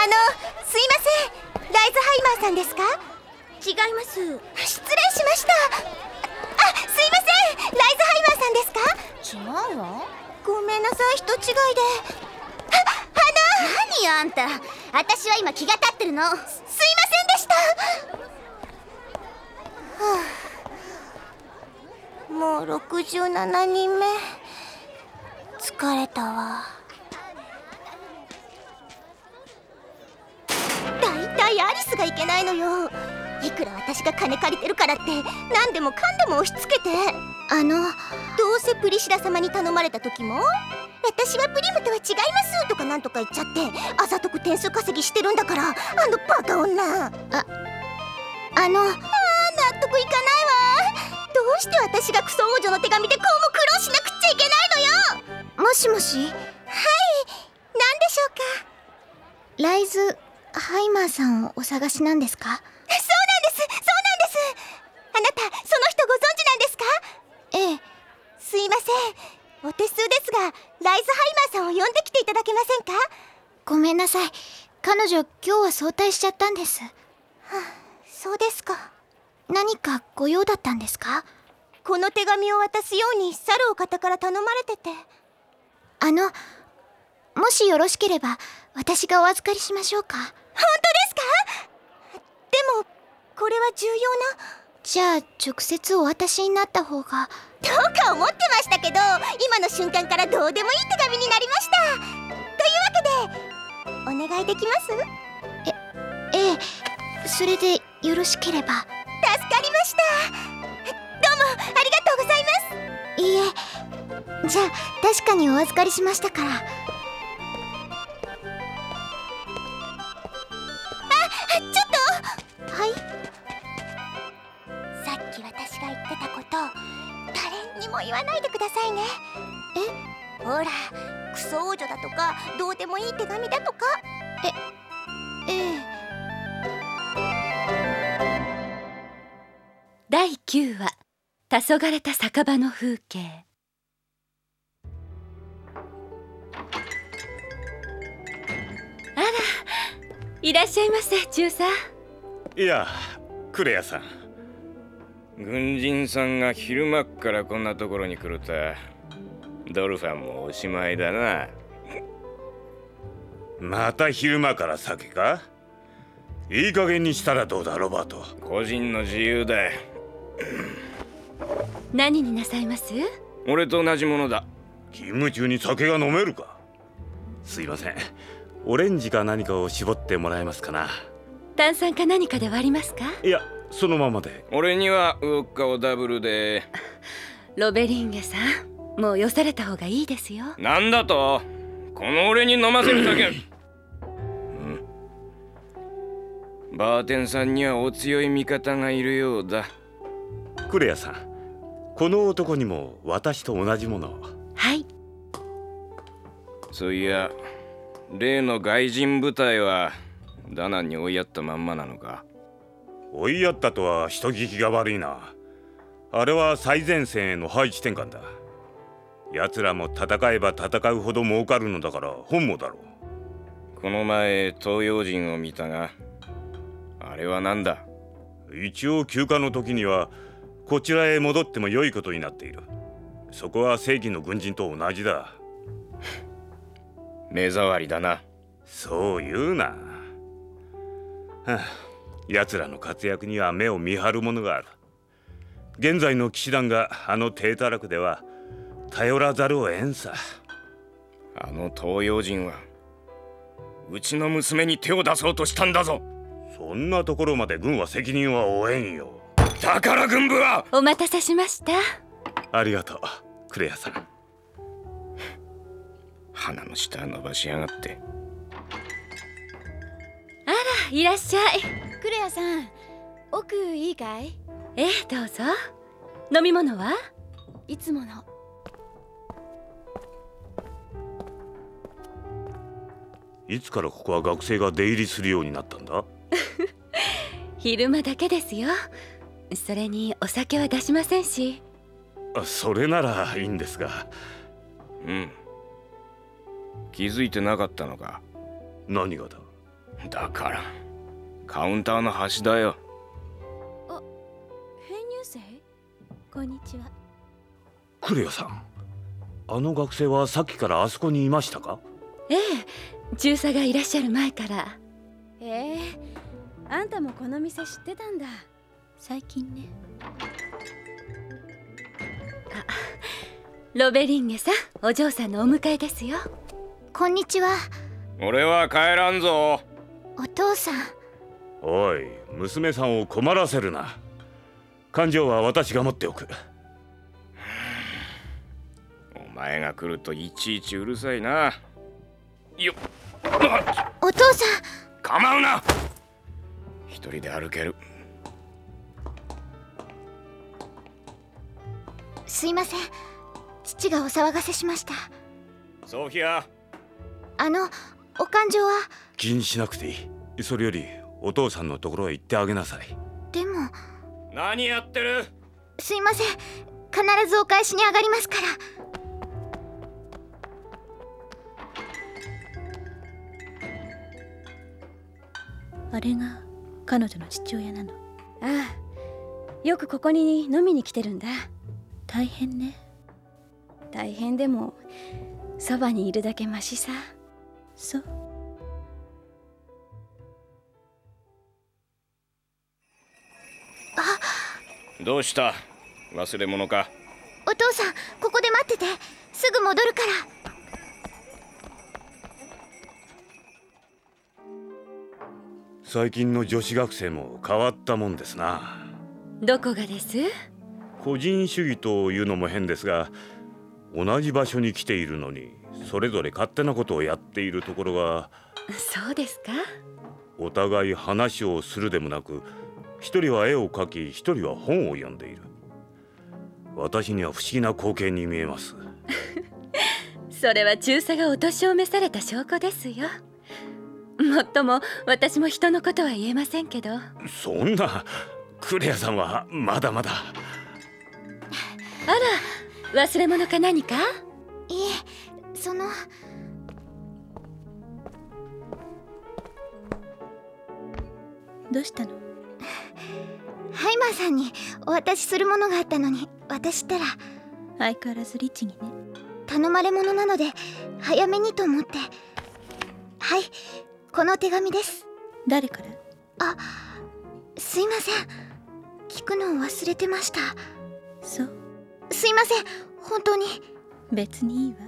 すいません、ライズハイマーさんですか？ 違います。 失礼しました。すいません、ライズハイマーさんですか？ 違うわ。 ごめんなさい、人違いで。 何よあんた、私は今気が立ってるの。 すいませんでした。もう67人目。疲れたわ。だいたいアリスがいけないのよ。いくら私が金借りてるからって何でもかんでも押し付けて。どうせプリシラ様に頼まれた時も私はプリムとは違いますとかなんとか言っちゃってあざとく点数稼ぎしてるんだから、あのバカ女。納得いかないわ。どうして私がクソ王女の手紙でこうも苦労しなくっちゃいけないのよ。 もしもし。 はい、何でしょうか？ ライズハイマーさんをお探しなんですか？ そうなんです。あなた、その人ご存知なんですか？ ええ。 すいません、お手数ですがライズハイマーさんを呼んできていただけませんか？ ごめんなさい、彼女今日は早退しちゃったんです。 そうですか。 何かご用だったんですか？ この手紙を渡すように去るお方から頼まれてて。 もしよろしければ私がお預かりしましょうか？ 本当ですか？でもこれは重要な。 じゃあ直接お渡しになった方が。 どうか思ってましたけど、今の瞬間からどうでもいい手紙になりました。というわけでお願いできます？ ええ、それでよろしければ。 助かりました。どうもありがとうございます。 いいえ、じゃあ確かにお預かりしましたから。 ちょっと。 はい。 さっき私が言ってたこと誰にも言わないでくださいね。ほら、クソ王女だとかどうでもいい手紙だとか。 ええ。 第9話、黄昏た酒場の風景。あら、いらっしゃいませ、中佐。 いや、クレアさん。軍人さんが昼間っからこんなところに来るとは、ドルファンもおしまいだな。 また昼間から酒か？いい加減にしたらどうだ、ロバート。 個人の自由だ。 何になさいます？ 俺と同じものだ。 勤務中に酒が飲めるか？ すいません、オレンジか何かを絞ってもらえますかな。 炭酸か何かで割りますか？ いや、そのままで。 俺にはウォッカをダブルで。 ロベリンゲさん、もうよされた方がいいですよ。 なんだと？この俺に飲ませるだけ。バーテンさんにはお強い味方がいるようだ。 クレアさん、この男にも私と同じものを。 はい。 そういや、例の外人部隊はダナンに追いやったまんまなのか？ 追いやったとは人聞きが悪いな。あれは最前線への配置転換だ。奴らも戦えば戦うほど儲かるのだから本望だろう。 この前東洋人を見たが、あれは何だ？ 一応休暇の時にはこちらへ戻っても良いことになっている。そこは正規の軍人と同じだ。 目障りだな。 そう言うな。奴らの活躍には目を見張るものがある。現在の騎士団があの低たらくでは頼らざるを得んさ。 あの東洋人はうちの娘に手を出そうとしたんだぞ。 そんなところまで軍は責任は負えんよ。 だから軍部は。 お待たせしました。 ありがとう、クレアさん。 鼻の下伸ばしやがって。 あら、いらっしゃい。 クレアさん、奥いいかい？ ええ、どうぞ。飲み物は？ いつもの。 いつからここは学生が出入りするようになったんだ？ 昼間だけですよ。それにお酒は出しませんし。 それならいいんですが。 気づいてなかったのか？ 何がだ？ だからカウンターの端だよ。 編入生？こんにちは。 クレアさん、あの学生はさっきからあそこにいましたか？ ええ、中佐がいらっしゃる前から。 あんたもこの店知ってたんだ。最近ね。 ロベリンゲさん、お嬢さんのお迎えですよ。 こんにちは。 俺は帰らんぞ。 お父さん。 おい、娘さんを困らせるな。勘定は私が持っておく。 お前が来るといちいちうるさいな。よっ、 お父さん。 構うな。一人で歩ける。 すいません、父がお騒がせしました。 ソフィア。 お勘定は？ 気にしなくていい。それよりお父さんのところへ行ってあげなさい。 でも。 何やってる？ すいません、必ずお返しに上がりますから。 あれが彼女の父親なの。ああ、よくここに飲みに来てるんだ。大変ね。大変でもそばにいるだけマシさ。そう。 どうした？忘れ物か？ お父さん、ここで待ってて。すぐ戻るから。 最近の女子学生も変わったもんですな。 どこがです？ 個人主義というのも変ですが、同じ場所に来ているのにそれぞれ勝手なことをやっているところが。 そうですか？ お互い話をするでもなく、一人は絵を描き、一人は本を読んでいる。私には不思議な光景に見えます。 それは中佐がお年を召された証拠ですよ。もっとも私も人のことは言えませんけど。 そんな、クレアさんはまだまだ。 あら、忘れ物か何か？ いえ、 どうしたの？ ハイマーさんにお渡しするものがあったのに渡したら。 相変わらず律儀ね。 頼まれものなので早めにと思って。はい、この手紙です。 誰から？ あ、すいません、聞くのを忘れてました。 そう。 すいません、本当に。 別にいいわ。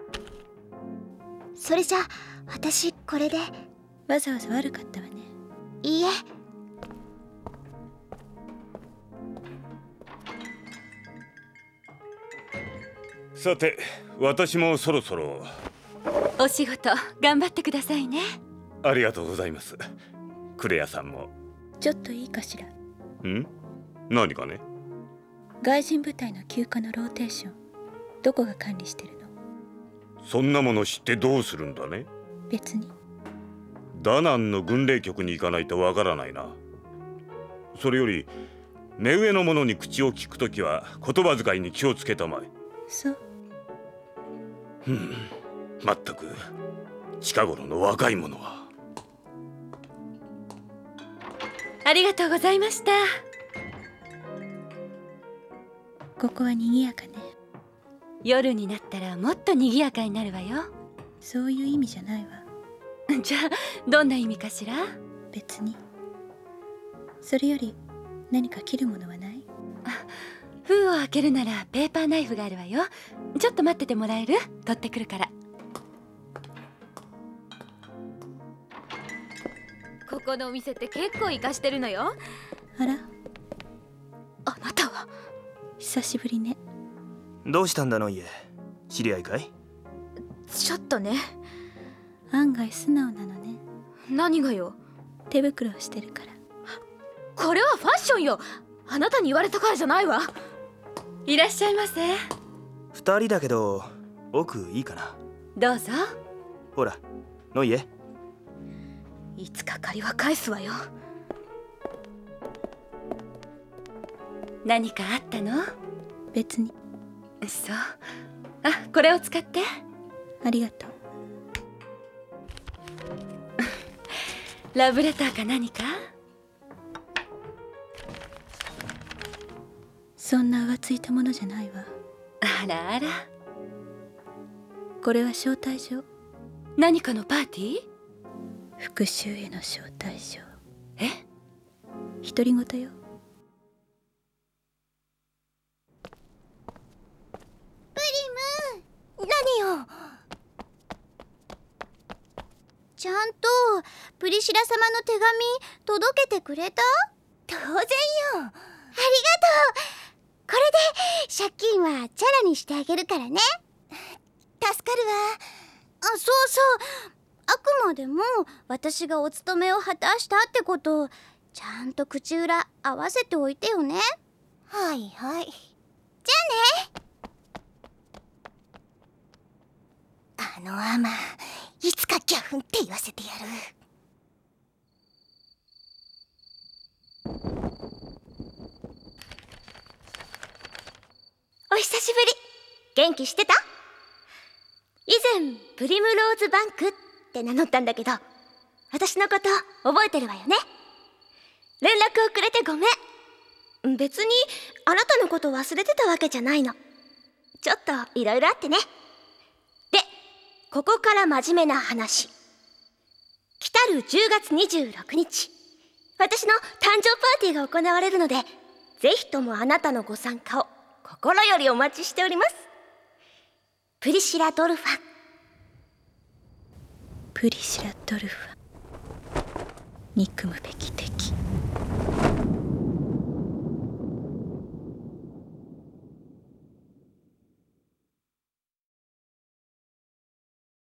それじゃあ私これで。 わざわざ悪かったわね。 いいえ。 さて、私もそろそろ。 お仕事頑張ってくださいね。 ありがとうございます。クレアさんも。 ちょっといいかしら？ ん？何かね？ 外人部隊の休暇のローテーション、どこが管理してるの？ そんなもの知ってどうするんだね？ 別に。 ダナンの軍令局に行かないとわからないな。それより目上の者に口を聞くときは言葉遣いに気をつけたまえ。 そう。 まったく近頃の若い者は。 ありがとうございました。 ここは賑やかね。 夜になったらもっと賑やかになるわよ。 そういう意味じゃないわ。 じゃあどんな意味かしら？ 別に。それより何か切るものはない？ 封を開けるならペーパーナイフがあるわよ。ちょっと待っててもらえる？取ってくるから。 ここのお店って結構イカしてるのよ。 あら、 あなたは。 久しぶりね。 どうしたんだの家？知り合いかい？ ちょっとね。 案外素直なのね。 何がよ？ 手袋をしてるから。 これはファッションよ。あなたに言われたからじゃないわ。 いらっしゃいませ。 二人だけど奥いいかな？ どうぞ。 ほら、の家。 いつか借りは返すわよ。 何かあったの？ 別に。 そう。あ、これを使って。 ありがとう。 ラブレターか何か？ そんな浮ついたものじゃないわ。 あらあら。 これは招待状。 何かのパーティー？ 復讐への招待状。 え？ 独り言よ。 プリム、何よ。 ちゃんとプリシラ様の手紙届けてくれた？ 当然よ。 ありがとう。これで借金はチャラにしてあげるからね。 助かるわ。 そうそう。あくまでも私がお務めを果たしたってことをちゃんと口裏合わせておいてよね。 はいはい。じゃあね。アマ、いつかギャフンって言わせてやる。 お久しぶり。元気してた？以前プリムローズバンクって名乗ったんだけど、私のこと覚えてるわよね。連絡をくれてごめん。別にあなたのこと忘れてたわけじゃないの。ちょっといろいろあってね。で、ここから真面目な話。来たる10月26日、私の誕生パーティーが行われるので、ぜひともあなたのご参加を心よりお待ちしております。プリシラ・ドルファン。 プリシラ・ドルファン、憎むべき敵。